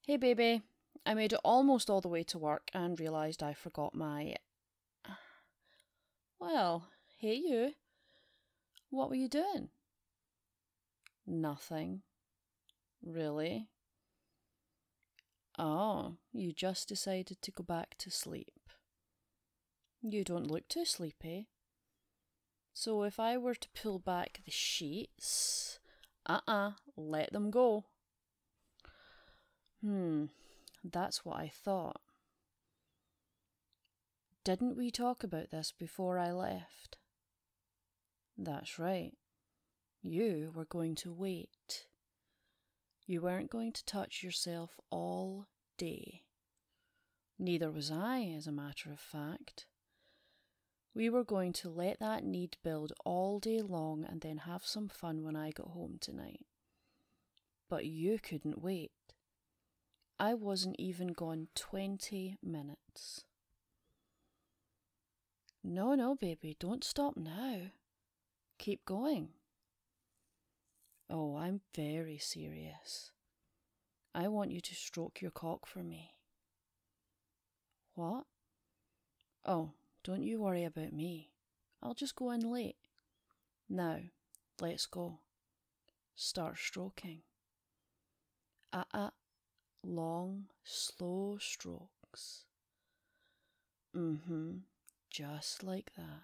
Hey baby, I made it almost all the way to work and realised I forgot my. Well, hey you, what were you doing? Nothing. Really? Oh, you just decided to go back to sleep. You don't look too sleepy. So if I were to pull back the sheets, let them go. That's what I thought. Didn't we talk about this before I left? That's right. You were going to wait. You weren't going to touch yourself all day. Neither was I, as a matter of fact. We were going to let that need build all day long and then have some fun when I got home tonight. But you couldn't wait. I wasn't even gone 20 minutes. No, baby, don't stop now. Keep going. Oh, I'm very serious. I want you to stroke your cock for me. What? Oh, don't you worry about me. I'll just go in late. Now, let's go. Start stroking. Long, slow strokes. Just like that.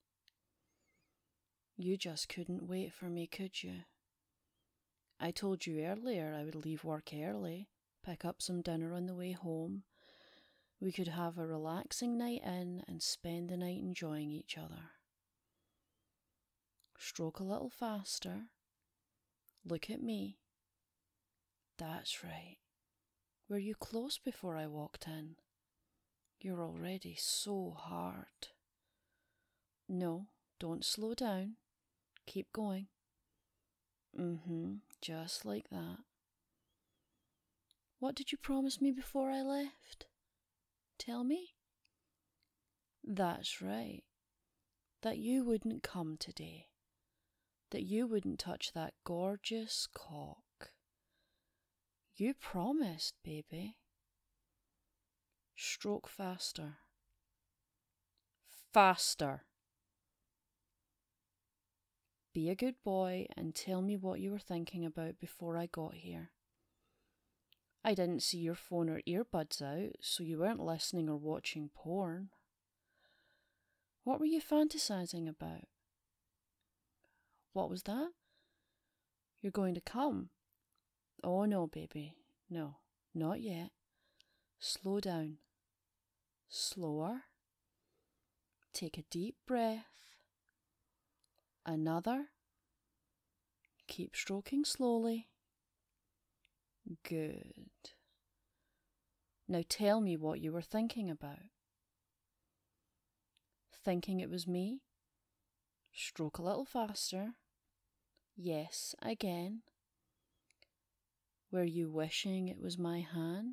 You just couldn't wait for me, could you? I told you earlier I would leave work early, pick up some dinner on the way home. We could have a relaxing night in and spend the night enjoying each other. Stroke a little faster. Look at me. That's right. Were you close before I walked in? You're already so hard. No, don't slow down. Keep going. Just like that. What did you promise me before I left? Tell me. That's right. That you wouldn't come today. That you wouldn't touch that gorgeous cock. You promised, baby. Stroke faster. Faster. Be a good boy and tell me what you were thinking about before I got here. I didn't see your phone or earbuds out, so you weren't listening or watching porn. What were you fantasizing about? What was that? You're going to come? Oh no, baby. No, not yet. Slow down. Slower. Take a deep breath. Another. Keep stroking slowly. Good. Now tell me what you were thinking about. Thinking it was me? Stroke a little faster. Yes, again. Were you wishing it was my hand?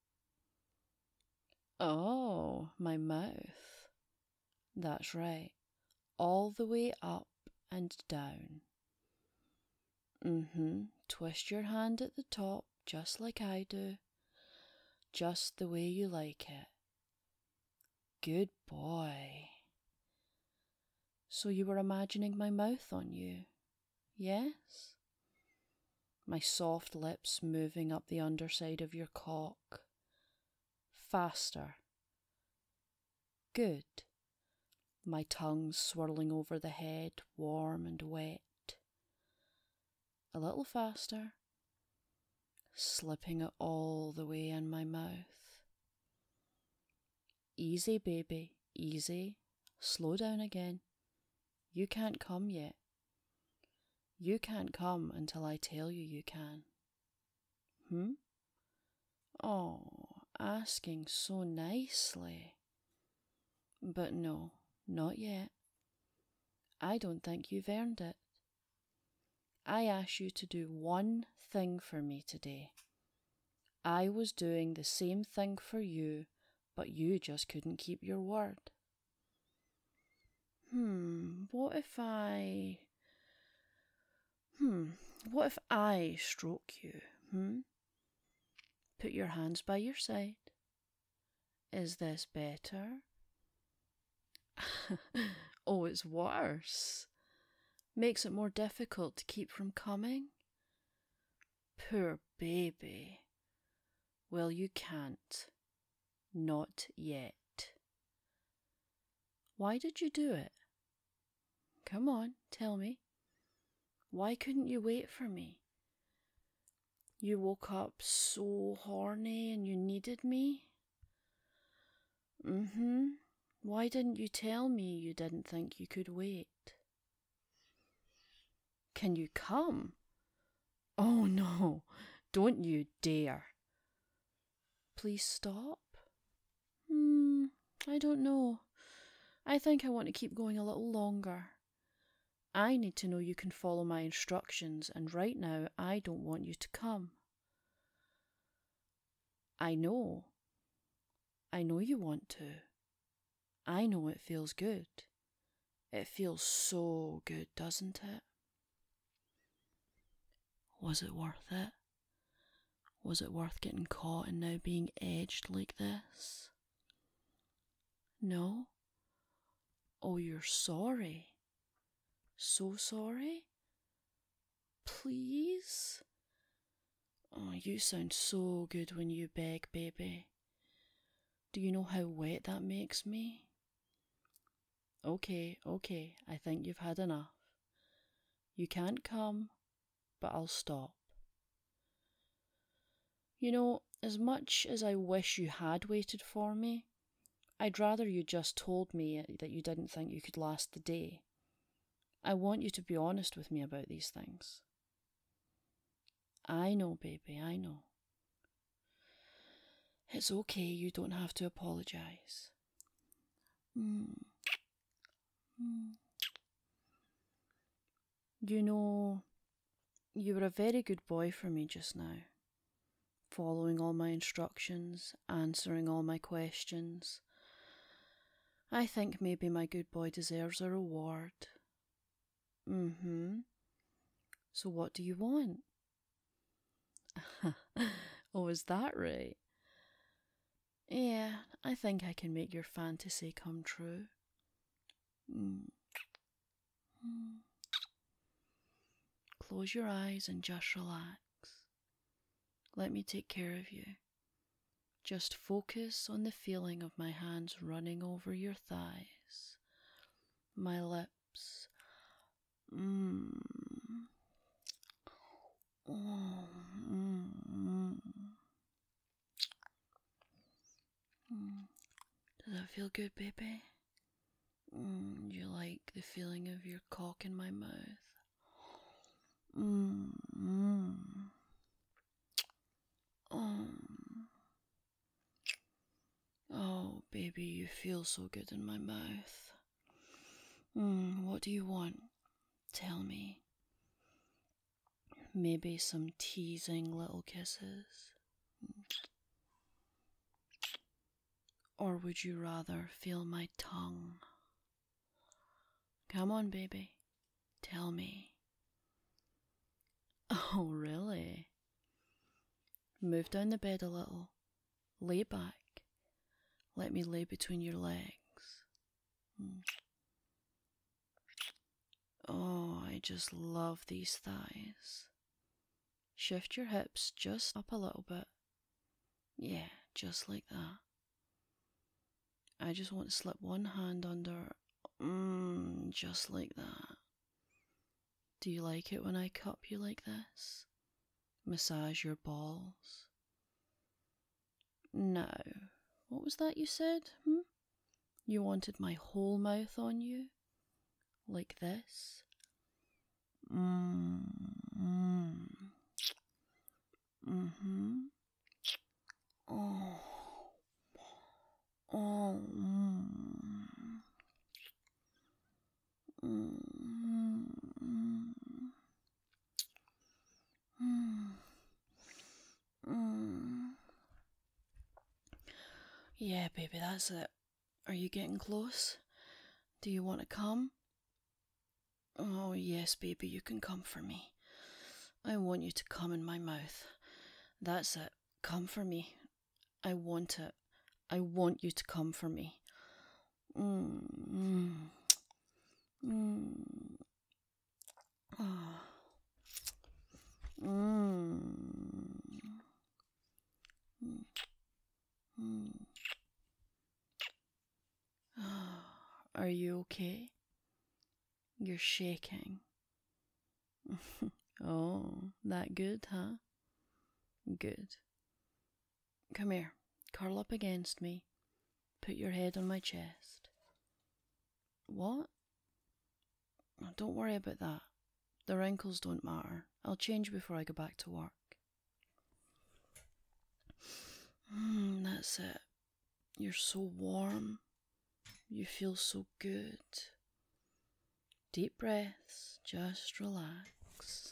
Oh, my mouth. That's right. All the way up and down. Twist your hand at the top, just like I do. Just the way you like it. Good boy. So you were imagining my mouth on you, yes? My soft lips moving up the underside of your cock. Faster. Good. My tongue swirling over the head, warm and wet. A little faster. Slipping it all the way in my mouth. Easy, baby, easy. Slow down again. You can't come yet. You can't come until I tell you you can. Oh, asking so nicely. But no, not yet. I don't think you've earned it. I asked you to do one thing for me today. I was doing the same thing for you, but you just couldn't keep your word. What if I stroke you, Put your hands by your side. Is this better? Oh, it's worse. Makes it more difficult to keep from coming? Poor baby. Well, you can't. Not yet. Why did you do it? Come on, tell me. Why couldn't you wait for me? You woke up so horny and you needed me? Why didn't you tell me you didn't think you could wait? Can you come? Oh no, don't you dare. Please stop. I don't know. I think I want to keep going a little longer. I need to know you can follow my instructions, and right now I don't want you to come. I know. I know you want to. I know it feels good. It feels so good, doesn't it? Was it worth it? Was it worth getting caught and now being edged like this? No? Oh, you're sorry. So sorry? Please? Oh, you sound so good when you beg, baby. Do you know how wet that makes me? Okay, I think you've had enough. You can't come, but I'll stop. You know, as much as I wish you had waited for me, I'd rather you just told me that you didn't think you could last the day. I want you to be honest with me about these things. I know, baby, I know. It's okay, you don't have to apologize. You know, you were a very good boy for me just now. Following all my instructions, answering all my questions. I think maybe my good boy deserves a reward. So what do you want? Oh, is that right? Yeah, I think I can make your fantasy come true. Close your eyes and just relax. Let me take care of you. Just focus on the feeling of my hands running over your thighs, my lips. Does that feel good, baby? Do you like the feeling of your cock in my mouth? Oh, baby, you feel so good in my mouth. What do you want? Tell me. Maybe some teasing little kisses? Or would you rather feel my tongue? Come on, baby. Tell me. Oh, really? Move down the bed a little. Lay back. Let me lay between your legs. Oh, I just love these thighs. Shift your hips just up a little bit. Yeah, just like that. I just want to slip one hand under. Just like that. Do you like it when I cup you like this? Massage your balls. Now, what was that you said? You wanted my whole mouth on you? Like this? Yeah, baby, that's it. Are you getting close? Do you want to come? Oh, yes, baby, you can come for me. I want you to come in my mouth. That's it. Come for me. I want it. I want you to come for me. Mm. Mm. Ah. Mm. Mm. Mm. Are you okay? You're shaking. Oh, that good, huh? Good. Come here. Curl up against me. Put your head on my chest. What? Oh, don't worry about that. The wrinkles don't matter. I'll change before I go back to work. That's it. You're so warm. You feel so good. Deep breaths. Just relax.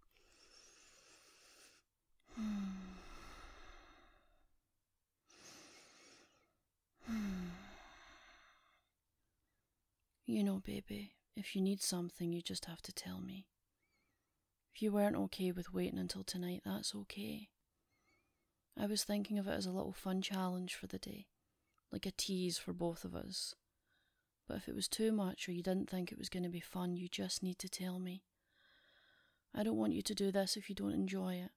You know, baby, if you need something, you just have to tell me. If you weren't okay with waiting until tonight, that's okay. I was thinking of it as a little fun challenge for the day, like a tease for both of us. But if it was too much or you didn't think it was going to be fun, you just need to tell me. I don't want you to do this if you don't enjoy it.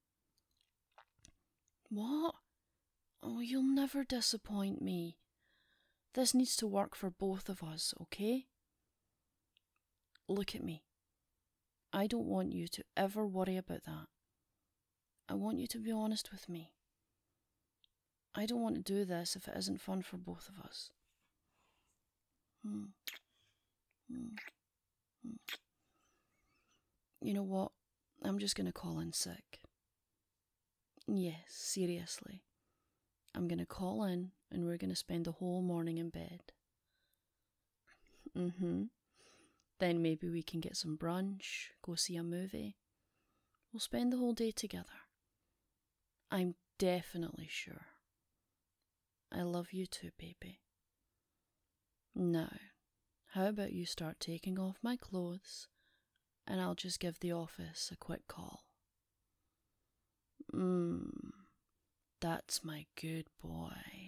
What? Oh, you'll never disappoint me. This needs to work for both of us, okay? Look at me. I don't want you to ever worry about that. I want you to be honest with me. I don't want to do this if it isn't fun for both of us. You know what? I'm just going to call in sick. Yes, seriously. I'm going to call in and we're going to spend the whole morning in bed. Then maybe we can get some brunch, go see a movie. We'll spend the whole day together. I'm definitely sure. I love you too, baby. Now, how about you start taking off my clothes and I'll just give the office a quick call. That's my good boy.